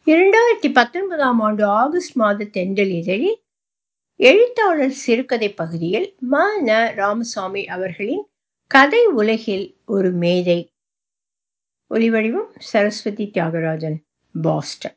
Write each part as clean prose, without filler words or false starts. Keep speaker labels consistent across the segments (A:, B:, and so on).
A: 2019ஆம் ஆண்டு ஆகஸ்ட் மாத தென்றல் இதழில் எழுத்தாளர் சிறுகதை பகுதியில் ம.ந. ராமசாமி அவர்களின் கதை உலகில் ஒரு மேதை. ஒலிவடிவம் சரஸ்வதி தியாகராஜன், பாஸ்டன்.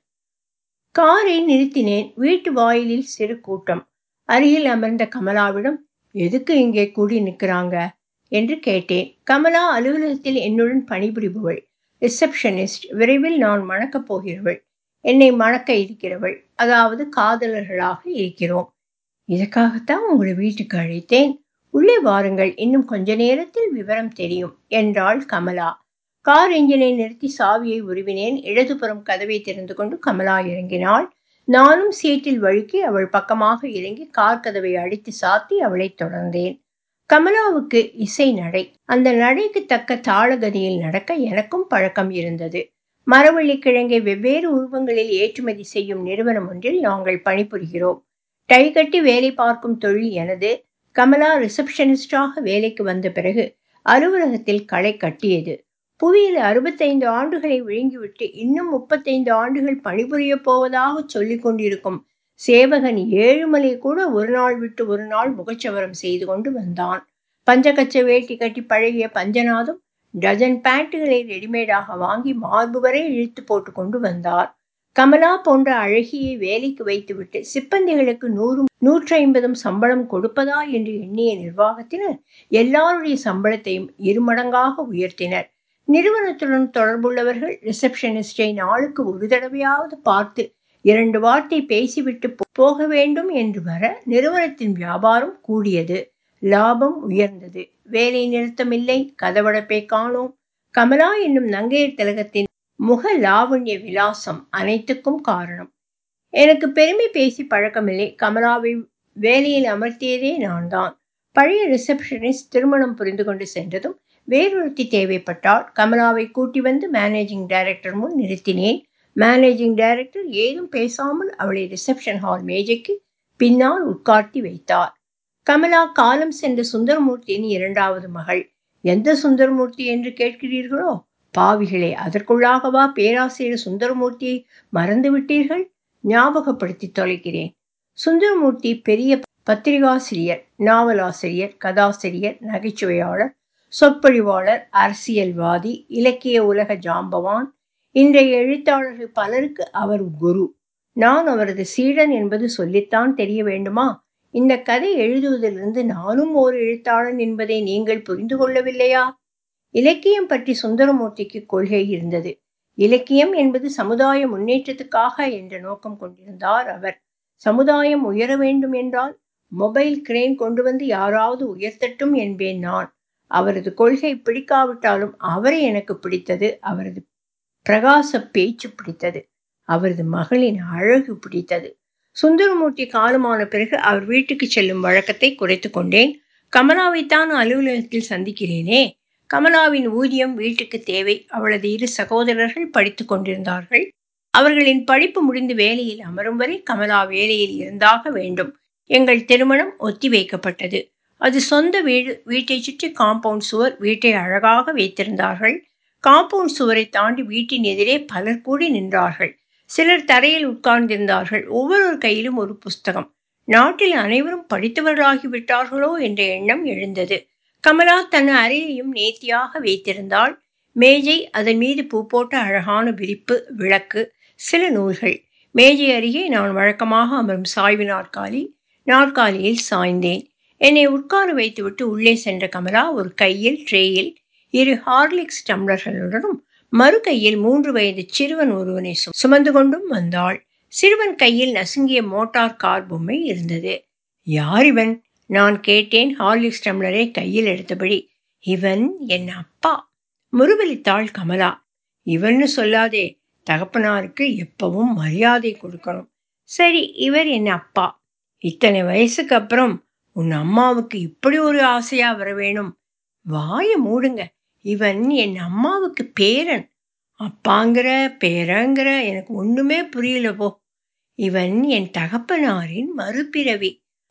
A: காரை நிறுத்தினேன். வீட்டு வாயிலில் சிறு கூட்டம். அருகில் அமர்ந்த கமலாவிடம், எதுக்கு இங்கே கூடி நிற்கிறாங்க என்று கேட்டேன். கமலா அலுவலகத்தில் என்னுடன் பணிபுரிபவள், ரிசப்ஷனிஸ்ட். விரைவில் நான் மணக்கப் போகிறவள், என்னை மணக்க இருக்கிறவள், அதாவது காதலர்களாக இருக்கிறோம். இதற்காகத்தான் உங்களை வீட்டுக்கு அழைத்தேன். உள்ளே வாருங்கள், இன்னும் கொஞ்ச நேரத்தில் விவரம் தெரியும் என்றாள் கமலா. கார் என்ஜினை நிறுத்தி சாவியை உருவினேன். இடதுபுறம் கதவை திறந்து கொண்டு கமலா இறங்கினாள். நானும் சீட்டில் வழுக்கி அவள் பக்கமாக இறங்கி கார் கதவை அடித்து சாத்தி அவளை தொடர்ந்தேன். கமலாவுக்கு இசை நடை. அந்த நடைக்கு தக்க தாளகதியில் நடக்க எனக்கும் பழக்கம் இருந்தது. மரவள்ளி கிழங்கை வெவ்வேறு உருவங்களில் ஏற்றுமதி செய்யும் நிறுவனம் ஒன்றில் நாங்கள் பணிபுரிகிறோம். டை கட்டி வேலை பார்க்கும் தொழில் எனது. கமலா ரிசப்ஷனிஸ்டாக வேலைக்கு வந்த பிறகு அலுவலகத்தில் களை கட்டியது. புவியில் 65 ஆண்டுகளை விழுங்கிவிட்டு இன்னும் 35 ஆண்டுகள் பணிபுரிய போவதாக சொல்லிக் கொண்டிருக்கும் சேவகன் ஏழுமலை கூட ஒரு நாள் விட்டு ஒரு நாள் முகச்சவரம் செய்து கொண்டு வந்தான். பஞ்சகச்ச வேட்டி கட்டி பழகிய பஞ்சநாதம் டஜன் பேண்ட்டுகளை ரெடிமேடாக வாங்கி மார்பு வரை இழுத்து போட்டு கொண்டு வந்தார். கமலா போன்ற அழகியை வேலைக்கு வைத்துவிட்டு சிப்பந்திகளுக்கு 100-150 சம்பளம் கொடுப்பதா என்று எண்ணிய நிர்வாகத்தினர் எல்லாருடைய சம்பளத்தையும் 2 மடங்காக உயர்த்தினர். நிறுவனத்துடன் தொடர்புள்ளவர்கள் ரிசப்ஷனிஸ்டை நாளுக்கு ஒரு தடவையாவது பார்த்து 2 வார்த்தை பேசிவிட்டு போக வேண்டும் என்று வர நிறுவனத்தின் வியாபாரம் கூடியது, லாபம் உயர்ந்தது. வேலை நிறுத்தமில்லை, கதவடைப்பை காணோம். கமலா என்னும் நங்கையர் திலகத்தின் முக லாவண்ய விலாசம் அனைத்துக்கும் காரணம். எனக்கு பெருமை பேசி பழக்கமில்லை. கமலாவை வேலையில் அமர்த்தியதே நான் தான். பழைய ரிசப்ஷனிஸ்ட் திருமணம் புரிந்து கொண்டு சென்றதும் வேறொருத்தி தேவைப்பட்டால் கமலாவை கூட்டி வந்து மேனேஜிங் டைரக்டர் முன் நிறுத்தினேன். மேனேஜிங் டைரக்டர் ஏதும் பேசாமல் அவளை ரிசப்ஷன் ஹால் மேஜைக்கு பின்னால் உட்கார்த்தி வைத்தார். கமலா காலம் சென்ற சுந்தரமூர்த்தியின் 2வது மகள். எந்த சுந்தரமூர்த்தி என்று கேட்கிறீர்களோ? பாவிகளே, அதற்குள்ளாகவா பேராசிரியர் சுந்தரமூர்த்தியை மறந்து விட்டீர்கள்? ஞாபகப்படுத்தி தொலைக்கிறேன். சுந்தரமூர்த்தி பெரிய பத்திரிகாசிரியர், நாவலாசிரியர், கதாசிரியர், நகைச்சுவையாளர், சொற்பொழிவாளர், அரசியல்வாதி, இலக்கிய உலக ஜாம்பவான். இன்றைய எழுத்தாளர்கள் பலருக்கு அவர் குரு. நான் அவரது சீடன் என்பது சொல்லித்தான் தெரிய வேண்டுமா? இந்த கதை எழுதுவதிலிருந்து நானும் ஓர் எழுத்தாளன் என்பதை நீங்கள் புரிந்து கொள்ளவில்லையா? இலக்கியம் பற்றி சுந்தரமூர்த்திக்கு கொள்கை இருந்தது. இலக்கியம் என்பது சமுதாய முன்னேற்றத்துக்காக என்ற நோக்கம் கொண்டிருந்தார் அவர். சமுதாயம் உயர வேண்டும் என்றால் மொபைல் கிரேன் கொண்டு வந்து யாராவது உயர்த்தட்டும் என்பேன் நான். அவரது கொள்கை பிடிக்காவிட்டாலும் அவரை எனக்கு பிடித்தது. அவரது பிரகாச பேச்சு பிடித்தது. அவரது மகளின் அழகு பிடித்தது. சுந்தரமூர்த்தி காலமான பிறகு அவர் வீட்டுக்கு செல்லும் வழக்கத்தை குறைத்து கொண்டேன். கமலாவைத்தான் அலுவலகத்தில் சந்திக்கிறேனே. கமலாவின் ஊதியம் வீட்டுக்கு தேவை. அவளது 2 சகோதரர்கள் படித்து கொண்டிருந்தார்கள். அவர்களின் படிப்பு முடிந்து வேலையில் அமரும் வரை கமலா வேலையில் இருந்தாக வேண்டும். எங்கள் திருமணம் ஒத்தி வைக்கப்பட்டது. அது சொந்த வீடு. வீட்டை சுற்றி காம்பவுண்ட் சுவர். வீட்டை அழகாக வைத்திருந்தார்கள். காம்பவுண்ட் சுவரை தாண்டி வீட்டின் எதிரே பலர் கூடி நின்றார்கள். சிலர் தரையில் உட்கார்ந்திருந்தார்கள். ஒவ்வொரு கையிலும் ஒரு புஸ்தகம். நாட்டில் அனைவரும் படித்தவர்களாகிவிட்டார்களோ என்ற எண்ணம் எழுந்தது. கமலா தன் அறையையும் நேர்த்தியாக வைத்திருந்தாள். மேஜை, அதன் மீது பூ போட்ட அழகான விரிப்பு, விளக்கு, சில நூல்கள். மேஜை அருகே நான் வழக்கமாக அமரும் சாய்வு நாற்காலியில் சாய்ந்தேன். என்னை உட்கார வைத்துவிட்டு உள்ளே சென்ற கமலா ஒரு கையில் ட்ரேயில் 2 ஹார்லிக்ஸ் டம்ளர்களுடனும் மறு கையில் 3 வயது சிறுவன் ஒருவனை சுமந்து கொண்டும் வந்தாள். சிறுவன் கையில் நசுங்கிய மோட்டார் கார் பொம்மை இருந்தது. யார் இவன்? நான் கேட்டேன், ஹார்லிக்ஸ் டம்ளரை கையில் எடுத்தபடி. இவன் என் அப்பா, முருவலித்தாள் கமலா. இவன்னு சொல்லாதே, தகப்பனாருக்கு எப்பவும் மரியாதை கொடுக்கணும். சரி, இவர் என் அப்பா. இத்தனை வயசுக்கு அப்புறம் உன் அம்மாவுக்கு இப்படி ஒரு ஆசையா வர வேணும்? வாய மூடுங்க. இவன் என் அம்மாவுக்கு பேரன். அப்பாங்கிற பேரங்கிற எனக்கு ஒண்ணுமே புரியல போ. இவன் என் தகப்பனாரின் மறுபிறவி.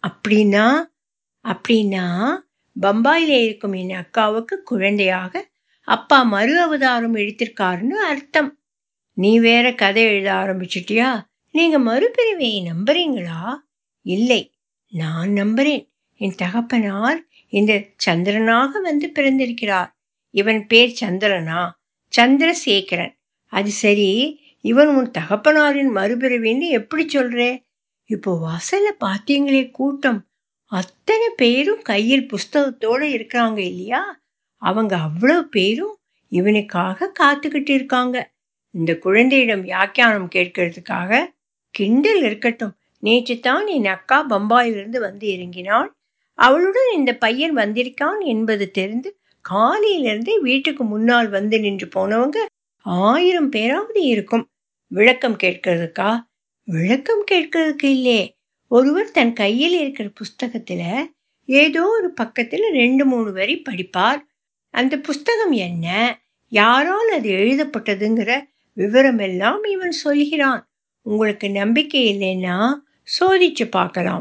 A: அப்படின்னா பம்பாயில இருக்கும் என் அக்காவுக்கு குழந்தையாக அப்பா மறு அவதாரம் எடுத்திருக்காருன்னு அர்த்தம். நீ வேற கதை எழுத ஆரம்பிச்சிட்டியா? நீங்க மறுபிறவியை நம்புறீங்களா? இல்லை, நான் நம்புறேன். என் தகப்பனார் இந்த சந்திரனாக வந்து பிறந்திருக்கிறார். இவன் பேர் சந்திரனா? சந்திரசேகரன். அது சரி, இவன் உன் தகப்பனாரின் மறுபிறவின்னு எப்படி சொல்றே? இப்போ வாசல்ல பாத்தீங்களே கூட்டம், அத்தனை பேரும் கையில் புஸ்தகத்தோட இருக்கிறாங்க இல்லையா? அவங்க அவ்வளவு பேரும் இவனுக்காக காத்துக்கிட்டு இருக்காங்க. இந்த குழந்தையிடம் வியாக்கியானம் கேட்கறதுக்காக. கிண்டல் இருக்கட்டும். நேற்று தான் என் அக்கா பம்பாயிலிருந்து வந்து இறங்கினாள். அவளுடன் இந்த பையன் வந்திருக்கான் என்பது தெரிந்து காலையிலிருந்தே வீட்டுக்கு முன்னால் வந்து நின்று போனவங்க 1000 பேராவது இருக்கும். விளக்கம் கேட்கறதுக்கா? விளக்கம் கேட்கறதுக்கு இல்லே. ஒருவர் தன் கையில் இருக்கிற புஸ்தகத்துல ஏதோ ஒரு பக்கத்துல 2-3 வரி படிப்பார். அந்த புஸ்தகம் என்ன, யாரால் அது எழுதப்பட்டதுங்கிற விவரமெல்லாம் இவன் சொல்கிறான். உங்களுக்கு நம்பிக்கை இல்லைன்னா சோதிச்சு பார்க்கலாம்.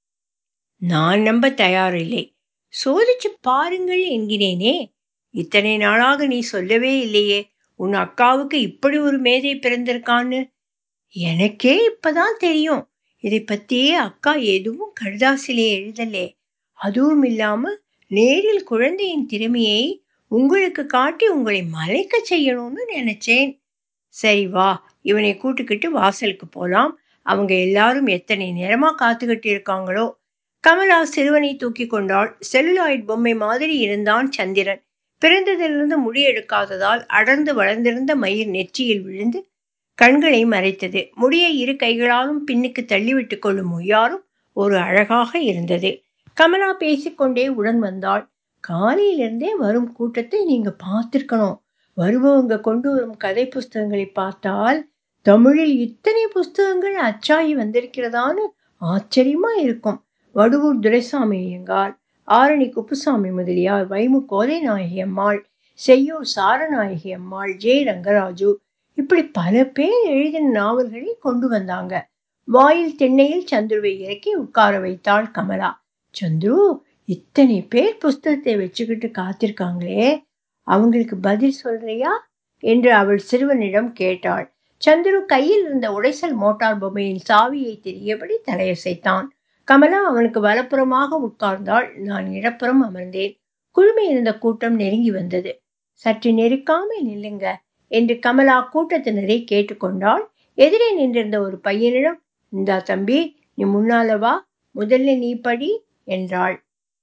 A: நான் நம்ப தயாரில்லை. சோதிச்சு பாருங்கள் என்கிறேனே. இத்தனை நாளாக நீ சொல்லவே இல்லையே உன் அக்காவுக்கு இப்படி ஒரு மேதை பிறந்திருக்கான்னு. எனக்கே இப்பதான் தெரியும். இதை பத்தியே அக்கா எதுவும் கடுதாசிலே எழுதலே. அதுவும் இல்லாம நேரில் குழந்தையின் திறமையை உங்களுக்கு காட்டி உங்களை மலைக்க செய்யணும்னு நினைச்சேன். சரி வா, இவனை கூட்டுக்கிட்டு வாசலுக்கு போலாம். அவங்க எல்லாரும் எத்தனை நேரமா காத்துக்கிட்டு இருக்காங்களோ. கமலா சிறுவனை தூக்கி கொண்டாள். செல்லுலாய்ட் பொம்மை மாதிரி இருந்தான் சந்திரன். பிறந்ததிலிருந்து முடி எடுக்காததால் அடர்ந்து வளர்ந்திருந்த மயிர் நெற்றியில் விழுந்து கண்களை மறைத்தது. முடியை இரு கைகளாலும் பின்னுக்கு தள்ளிவிட்டு கொள்ளும் ஒய்யாரும் ஒரு அழகாக இருந்தது. கமலா பேசிக்கொண்டே உடன் வந்தாள். காலையிலிருந்தே வரும் கூட்டத்தை நீங்க பார்த்திருக்கணும். வருபவங்க கொண்டு வரும் கதை புஸ்தகங்களை பார்த்தால் தமிழில் இத்தனை புஸ்தகங்கள் அச்சாகி வந்திருக்கிறதான்னு ஆச்சரியமா இருக்கும். வடுவூர் துரைசாமி ஐயங்கார், ஆரணி குப்புசாமி முதலியார், வைமு கோதை நாயகி அம்மாள், செய்யூர் சாரநாயகி அம்மாள், ஜே ரங்கராஜு, இப்படி பல பேர் எழுதின நாவல்களை கொண்டு வந்தாங்க. வாயில் திண்ணையில் சந்துருவை இறக்கி உட்கார வைத்தாள் கமலா. சந்துரு, இத்தனை பேர் புஸ்தகத்தை வச்சுக்கிட்டு காத்திருக்காங்களே, அவங்களுக்கு பதில் சொல்றியா என்று அவள் சிறுவனிடம் கேட்டாள். சந்துரு கையில் இருந்த உடைசல் மோட்டார் பொம்மையின் சாவியை தெரியபடி தலையசைத்தான். கமலா அவனுக்கு வலப்புறமாக உட்கார்ந்தாள். நான் இடப்புறம் அமர்ந்தேன். குழுமி இருந்த கூட்டம் நெருங்கி வந்தது. சற்று நெருக்காமல் நில்லுங்க என்று கமலா கூட்டத்தினரை கேட்டுக்கொண்டாள். எதிரே நின்றிருந்த ஒரு பையனிடம், இந்தா தம்பி, நீ முன்னால வா, முதல்ல நீ படி என்றாள்.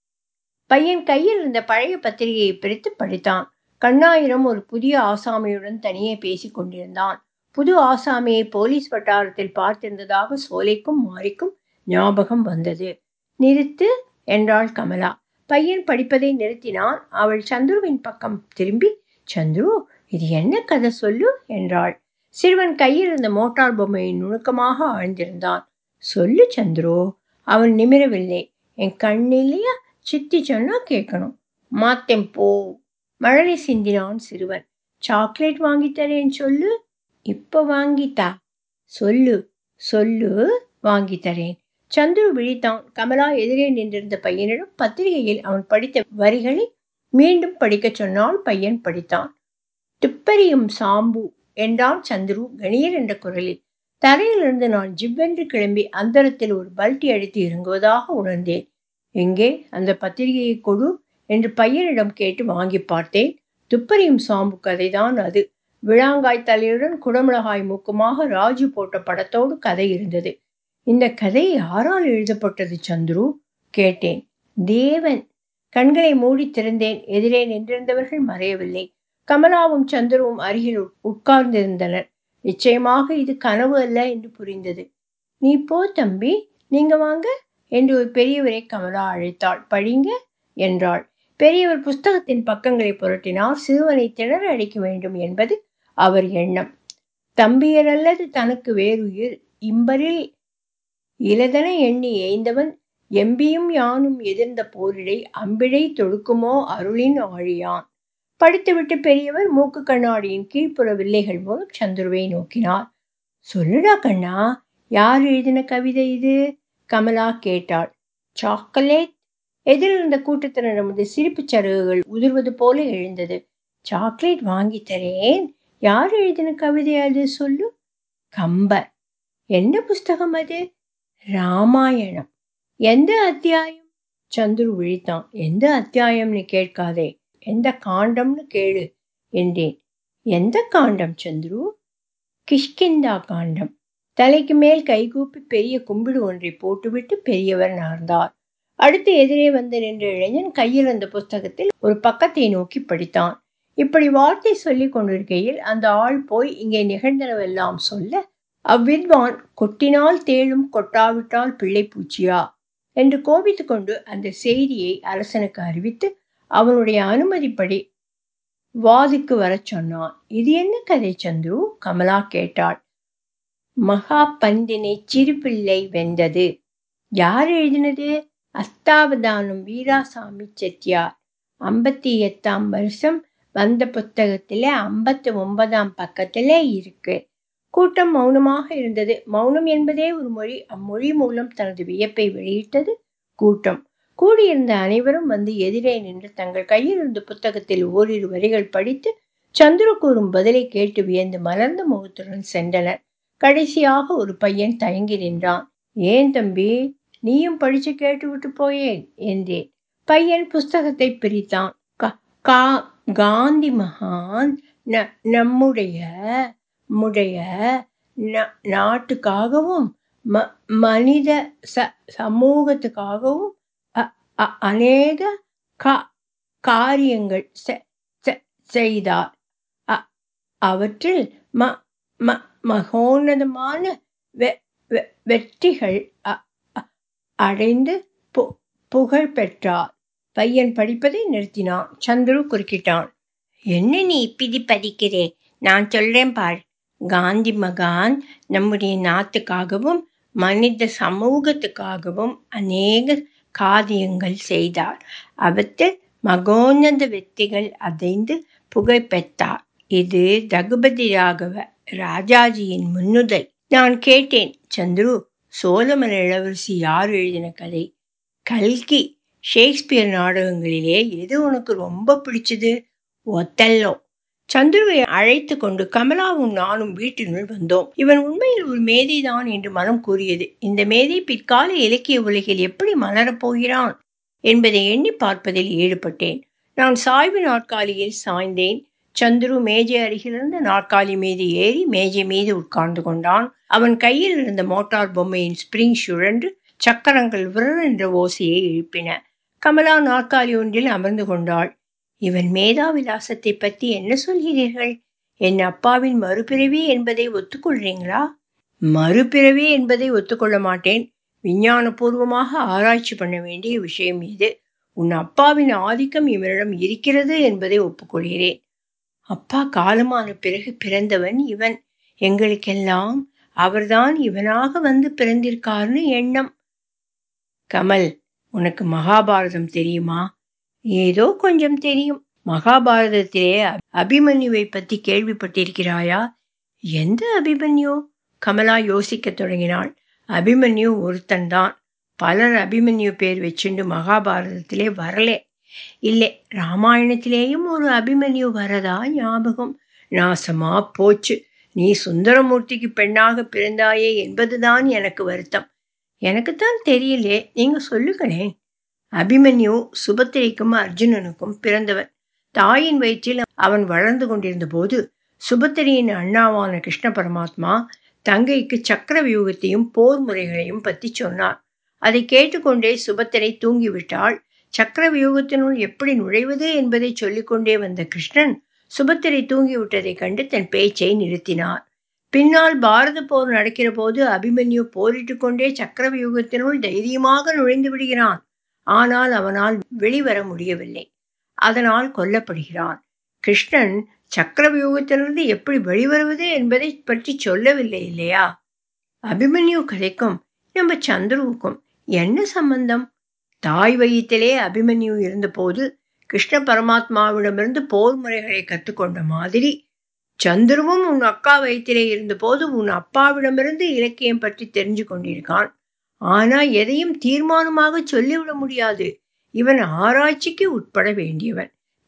A: பையன் கையில் இருந்த பழைய பத்திரிகையை பிரித்து படித்தான். கண்ணாயிரம் ஒரு புதிய ஆசாமியுடன் தனியே பேசிக் கொண்டிருந்தான். புது ஆசாமியை போலீஸ் வட்டாரத்தில் பார்த்திருந்ததாக சோலைக்கும் மாரிக்கும் ஞாபகம் வந்தது. நிறுத்து என்றாள் கமலா. பையன் படிப்பதை நிறுத்தினான். அவள் சந்துருவின் பக்கம் திரும்பி, சந்துரு, இது என்ன கதை சொல்லு என்றாள். சிறுவன் கையில் இருந்த மோட்டார் பொம்மையை நுணுக்கமாக ஆழ்ந்திருந்தான். சொல்லு சந்துரு. அவன் நிமிரவில்லை. என் கண்ணில்லையா, சித்தி சொன்னா கேட்கணும். மாத்தேன் போ. மழலை சிந்தினான் சிறுவன். சாக்லேட் வாங்கித்தரேன் சொல்லு. இப்ப வாங்கித்தா. சொல்லு சொல்லு, வாங்கித்தரேன். சந்துரு விழித்தான். கமலா எதிரே நின்றிருந்த பையனிடம் பத்திரிகையில் அவன் படித்த வரிகளை மீண்டும் படிக்க சொன்னால் பையன் படித்தான். துப்பறியும் சாம்பு என்றான் சந்துரு கணீர் என்ற குரலில். தரையிலிருந்து நான் ஜிவ்வென்று கிளம்பி அந்தரத்தில் ஒரு பல்ட்டி அடித்து இறங்குவதாக உணர்ந்தேன். எங்கே அந்த பத்திரிகையை கொடு என்று பையனிடம் கேட்டு வாங்கி பார்த்தேன். துப்பறியும் சாம்பு கதைதான் அது. விளாங்காய் தலையுடன் குடமிளகாய் மூக்குமாக ராஜு போட்ட படத்தோடு கதை இருந்தது. இந்த கதை யாரால் எழுதப்பட்டது சந்துரு கேட்டேன். தேவன். கண்களை மூடி திறந்தேன். எதிரே நின்றிருந்தவர்கள் மறையவில்லை. கமலாவும் சந்துருவும் அருகில் உட்கார்ந்திருந்தனர். நிச்சயமாக இது கனவு அல்ல என்று புரிந்தது. நீ போ தம்பி, நீங்க வாங்க என்று ஒரு பெரியவரை கமலா அழைத்தாள். படிங்க என்றாள். பெரியவர் புஸ்தகத்தின் பக்கங்களை புரட்டினார். சிறுவனை திணற அடிக்க வேண்டும் என்பது அவர் எண்ணம். தம்பியர் அல்லது தனக்கு வேறுயிர் இம்பரில் இலதன எண்ணி ஏய்ந்தவன் எம்பியும் யானும் எதிர்ந்த போரிடை அம்பிழை தொடுக்குமோ அருளின் ஆழியான். படித்துவிட்டு பெரியவர் மூக்கு கண்ணாடியின் கீழ்ப்புற வில்லைகள் மூலம் சந்துருவை நோக்கினார். சொல்லுடா கண்ணா, யார் எழுதின கவிதை இது? கமலா கேட்டாள். சாக்லேட். எதிரிருந்த கூட்டத்தினரது சிரிப்பு சருகுகள் உதிர்வது போல எழுந்தது. சாக்லேட் வாங்கி தரேன் யார் எழுதின கவிதை அது சொல்லு? கம்பர். என்ன புஸ்தகம் அது? ராமாயணம். எந்த அத்தியாயம்? சந்துரு விழித்தான். எந்த அத்தியாயம்னு கேட்காதே, எந்த காண்டம்னு கேளு என்றேன். எந்த காண்டம் சந்துரு? கிஷ்கிந்தா காண்டம். தலைக்கு மேல் கைகூப்பி பெரிய கும்பிடு ஒன்றை போட்டுவிட்டு பெரியவர் நகர்ந்தார். அடுத்து எதிரே வந்து நின்ற இளைஞன் கையில் அந்த புஸ்தகத்தில் ஒரு பக்கத்தை நோக்கி படித்தான். இப்படி வார்த்தை சொல்லிக் கொண்டிருக்கையில் அந்த ஆள் போய் இங்கே நிகழ்ந்தனவெல்லாம் சொல்ல, அவ்வித்வான் கொட்டினால் தேளும் கொட்டாவிட்டால் பிள்ளை பூச்சியா என்று கோபித்துக் கொண்டு அந்த செய்தியை அரசனுக்கு அறிவித்து அவனுடைய அனுமதிப்படி வாதுக்கு வர சொன்னான். இது என்ன கதை சந்துரு? கமலா கேட்டாள். மகா பந்தினை சிறுபிள்ளை வென்றது. யார் எழுதினது? அஸ்தாவதானம் வீராசாமி செட்டியார். 58ஆம் வருஷம் வந்த புத்தகத்தில 59ஆம் பக்கத்திலே இருக்கு. கூட்டம் மௌனமாக இருந்தது. மௌனம் என்பதே ஒரு மொழி. அம்மொழி மூலம் தனது வியப்பை வெளியிட்டது கூட்டம். கூடியிருந்த அனைவரும் வந்து எதிரே நின்று தங்கள் கையில் இருந்த புத்தகத்தில் ஓரிரு வரிகள் படித்து சந்துரு கூறும் பதிலை கேட்டு வியந்து மலர்ந்த முகத்துடன் சென்றனர். கடைசியாக ஒரு பையன் தயங்கி நின்றான். ஏன் தம்பி, நீயும் படிச்சு கேட்டு விட்டு போயேன் என்றேன். பையன் புஸ்தகத்தை பிரித்தான். காந்தி மகான் நம்முடைய நாட்டுக்காகவும் மனித சமூகத்துக்காகவும் அநேக காரியங்கள் செய்தார். அவற்றில் மகோன்னதமான வெற்றிகள் அடைந்து புகழ் பெற்றார். பையன் படிப்பதை நிறுத்தினான். சந்துரு குறுக்கிட்டான். என்ன நீ இப்படி படிக்கிறே? நான் சொல்றேன் பார். காந்தி மகான் நம்முடைய நாட்டுக்காகவும் மனித சமூகத்துக்காகவும் அநேக காரியங்கள் செய்தார். அவற்றில் மகோன்னத வெற்றிகள் அடைந்து புகழ் பெற்றார். இது ரகுபதி ராகவ ராஜாஜியின் முன்னுரை. நான் கேட்டேன். சந்துரு, சோழமலை இளவரசி யார் எழுதின கதை? கல்கி. ஷேக்ஸ்பியர் நாடகங்களிலே எது உனக்கு ரொம்ப பிடிச்சது? ஒத்தெல்லோ. சந்துருவை அழைத்து கொண்டு கமலாவும் நானும் வீட்டினுள் வந்தோம். இவன் உண்மையில் ஒரு மேதைதான் என்று மனம் கூறியது. இந்த மேதை பிற்கால இலக்கிய உலகில் எப்படி மலரப்போகிறான் என்பதை எண்ணி பார்ப்பதில் ஈடுபட்டேன். நான் சாய்வு நாற்காலியில் சாய்ந்தேன். சந்துரு மேஜை அருகிலிருந்த நாற்காலி மீது ஏறி மேஜை மீது உட்கார்ந்து கொண்டான். அவன் கையில் இருந்த மோட்டார் பொம்மையின் ஸ்பிரிங் சுழன்று சக்கரங்கள் விரர் என்ற ஓசையை எழுப்பின. கமலா நாற்காலி ஒன்றில் அமர்ந்து கொண்டாள். இவன் மேதா விலாசத்தை பற்றி என்ன சொல்கிறீர்கள்? என் அப்பாவின் மறுபிறவி என்பதை ஒத்துக்கொள்றீங்களா? மறுபிறவி என்பதை ஒத்துக்கொள்ள மாட்டேன். விஞ்ஞானபூர்வமாக ஆராய்ச்சி பண்ண வேண்டிய விஷயம் இது. உன் அப்பாவின் ஆதிக்கம் இவனிடம் இருக்கிறது என்பதை ஒப்புக்கொள்கிறேன். அப்பா காலமான பிறகு பிறந்தவன் இவன். எங்களுக்கெல்லாம் அவர்தான் இவனாக வந்து பிறந்திருக்காருன்னு எண்ணம். கமல், உனக்கு மகாபாரதம் தெரியுமா? ஏதோ கொஞ்சம் தெரியும். மகாபாரதத்திலே அபிமன்யுவை பற்றி கேள்விப்பட்டிருக்கிறாயா? எந்த அபிமன்யு? கமலா யோசிக்க தொடங்கினாள். அபிமன்யு ஒருத்தன்தான். பலர் அபிமன்யு பேர் வச்சுண்டு மகாபாரதத்திலே வரலே. இல்லை, ராமாயணத்திலேயும் ஒரு அபிமன்யு வரதா ஞாபகம். நாசமா போச்சு. நீ சுந்தரமூர்த்திக்கு பெண்ணாக பிறந்தாயே என்பதுதான் எனக்கு வருத்தம். எனக்குத்தான் தெரியலே, நீங்க சொல்லுங்களேன். அபிமன்யு சுபத்திரைக்கும் அர்ஜுனனுக்கும் பிறந்தவன். தாயின் வயிற்றில் அவன் வளர்ந்து கொண்டிருந்த போது சுபத்திரையின் அண்ணாவான கிருஷ்ண பரமாத்மா தங்கைக்கு சக்கர வியூகத்தையும் போர் முறைகளையும் பற்றி சொன்னார். அதை கேட்டுக்கொண்டே சுபத்திரை தூங்கிவிட்டாள். சக்கர வியூகத்தினுள் எப்படி நுழைவது என்பதை சொல்லிக்கொண்டே வந்த கிருஷ்ணன் சுபத்திரை தூங்கிவிட்டதை கண்டு தன் பேச்சை நிறுத்தினார். பின்னால் பாரத போர் நடக்கிற போது அபிமன்யு போரிட்டு கொண்டே சக்கர வியூகத்தினுள் தைரியமாக நுழைந்து விடுகிறான். ஆனால் அவனால் வெளிவர முடியவில்லை. அதனால் கொல்லப்படுகிறான். கிருஷ்ணன் சக்கர வியூகத்திலிருந்து எப்படி வெளிவருவது என்பதை பற்றி சொல்லவில்லை இல்லையா? அபிமன்யு கதைக்கும் நம்ம சந்துருவுக்கும் என்ன சம்பந்தம்? தாய் வயிற்றிலே அபிமன்யு இருந்தபோது கிருஷ்ண பரமாத்மாவிடமிருந்து போர் முறைகளை கற்றுக்கொண்ட மாதிரி சந்துருவும் உன் அக்கா வயிற்றிலே இருந்தபோது உன் அப்பாவிடமிருந்து இலக்கியம் பற்றி தெரிஞ்சு கொண்டிருக்கான். ஆனா எதையும் தீர்மானமாக சொல்லிவிட முடியாது. இவன் ஆராய்ச்சிக்கு உட்பட வேண்டியவன்.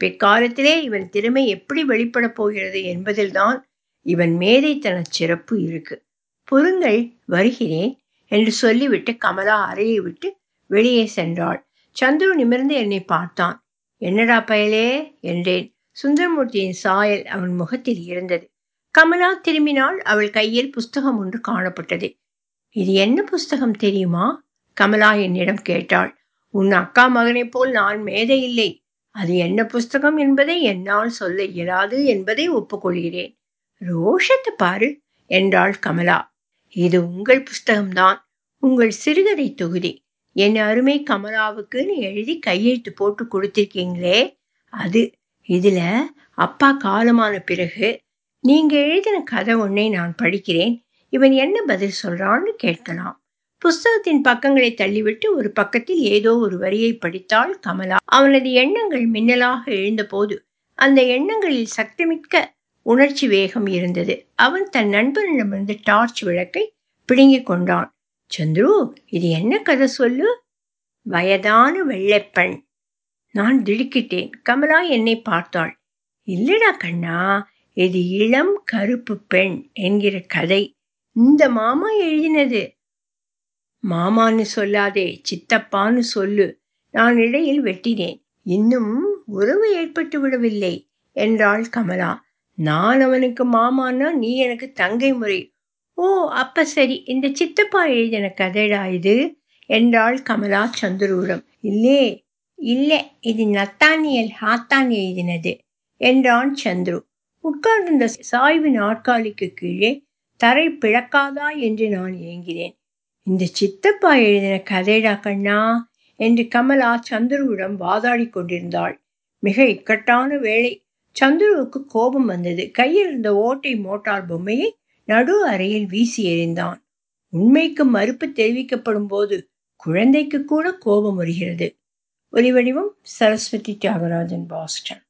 A: பிற்காலத்திலே இவன் திறமை எப்படி வெளிப்படப் போகிறது என்பதில்தான் இவன் மேதைத்தனச் சிறப்பு இருக்கு. பொறுங்கள், வருகிறேன் என்று சொல்லிவிட்டு கமலா அறையை விட்டு வெளியே சென்றாள். சந்துரு நிமிர்ந்து என்னை பார்த்தான். என்னடா பயலே என்றேன். சுந்தரமூர்த்தியின் சாயல் அவன் முகத்தில் இருந்தது. கமலா திரும்பினாள். அவள் கையில் புஸ்தகம் ஒன்று காணப்பட்டது. இது என்ன புஸ்தகம் தெரியுமா? கமலா என்னிடம் கேட்டாள். உன் அக்கா மகனைப் போல் நான் மேதை இல்லை. அது என்ன புஸ்தகம் என்பதை என்னால் சொல்ல இயலாது என்பதை ஒப்புக்கொள்கிறேன். ரோஷத்தை பாரு என்றாள் கமலா. இது உங்கள் புஸ்தகம்தான். உங்கள் சிறுகதை தொகுதி. என் அருமை கமலாவுக்குன்னு எழுதி கையெழுத்து போட்டு கொடுத்திருக்கீங்களே, அது. இதுல அப்பா காலமான பிறகு நீங்க எழுதின கதை ஒன்றை நான் படிக்கிறேன். இவன் என்ன பதில் சொல்றான்னு கேட்கலாம். புஸ்தகத்தின் பக்கங்களை தள்ளிவிட்டு ஒரு பக்கத்தில் ஏதோ ஒரு வரியை படித்தாள் கமலா. அவனது எண்ணங்கள் மின்னலாக எழுந்தபோது அந்த எண்ணங்களில் சக்திமிக்க உணர்ச்சி வேகம் இருந்தது. அவன் தன் நண்பனிடமிருந்து டார்ச் விளக்கை பிடுங்கிக் கொண்டான். சந்துரு, இது என்ன கதை சொல்லு? வயதான வெள்ளைப்பெண். நான் திடுக்கிட்டேன். கமலா என்னை பார்த்தாள். இல்லடா கண்ணா, இது இளம் கருப்பு பெண் என்கிற கதை. இந்த மாமா எழுதினது. மாமான்னு சொல்லாதே, சித்தப்பான்னு சொல்லு. நான் இடையில் வெட்டினேன். இன்னும் உறவு ஏற்பட்டு விடவில்லை என்றாள் கமலா. நான் அவனுக்கு மாமான்னா நீ எனக்கு தங்கை முறை. ஓ, அப்ப சரி, இந்த சித்தப்பா எழுதின கதைடா இது என்றாள் கமலா சந்துருவிடம். இல்லை, இது நத்தானியல் ஹாத்தான் எழுதினது என்றான் சந்துரு. உட்கார்ந்திருந்த சாய்வு நாற்காலிக்கு கீழே தரை பிளக்காதா என்று நான் ஏங்கினேன். இந்த சித்தப்பா எழுதின கதைடா கண்ணா என்று கமலா சந்துருவிடம் வாதாடி கொண்டிருந்தாள். மிக இக்கட்டான வேளை. சந்துருவுக்கு கோபம் வந்தது. கையில் இருந்த ஓட்டை மோட்டார் பொம்மையை நடு அறையில் வீசி எறிந்தான். உண்மைக்கு மறுப்பு தெரிவிக்கப்படும் போது குழந்தைக்கு கூட கோபம் வருகிறது. ஒலிவடிவம் சரஸ்வதி தியாகராஜன், பாஸ்டன்.